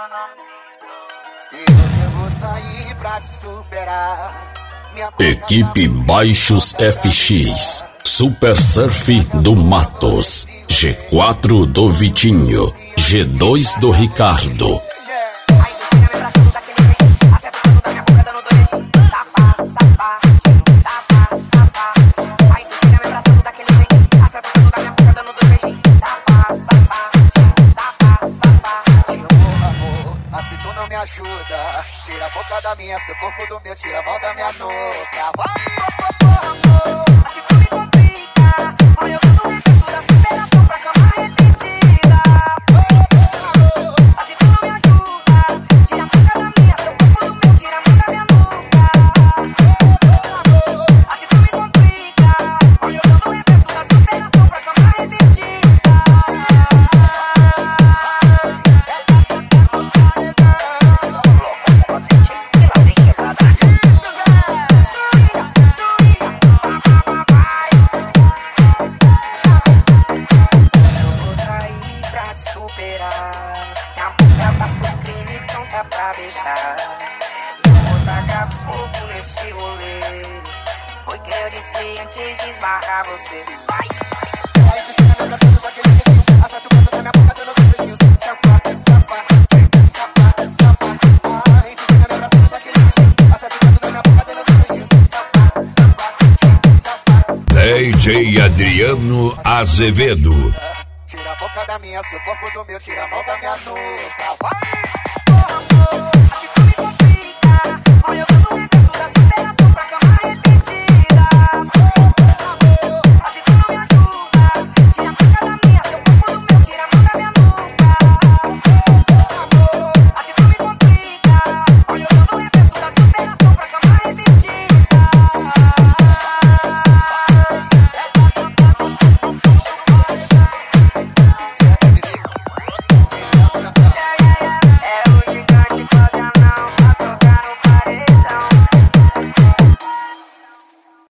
E hoje eu vou sair pra te superar. Equipe Baixos FX, Super Surf do Matos, G4 do Vitinho, G2 do Ricardo. Ajuda, tira a boca da minha, seu corpo do meu, tira a mão da minha nuca. Vai, assim tu me complica, olha eu vou no reflexo da superação pra cama repetida. Assim tu não me ajuda, tira a boca da minha, seu corpo do meu, tira a mão da minha nuca. Assim tu me complica, olha eu vou no reflexo da superação pra cama repetida. Minha boca tá pro crime, pronta pra beijar. E eu vou tacar fogo nesse rolê. Foi que eu disse antes de esbarrar você. Vai! Aí tu chega me abraçando com aquele jeitinho, acerta o canto da minha boca dando dois beijinhos. Safa, safa, safa, safa. Aí tu chega me abraçando com aquele jeitinho, acerta o canto da minha boca dando dois beijinhos. Safa, safa, safa. DJ Adriano Azevedo. Tira a boca da minha, seu corpo do meu, tira a mão da minha nuca. Vai!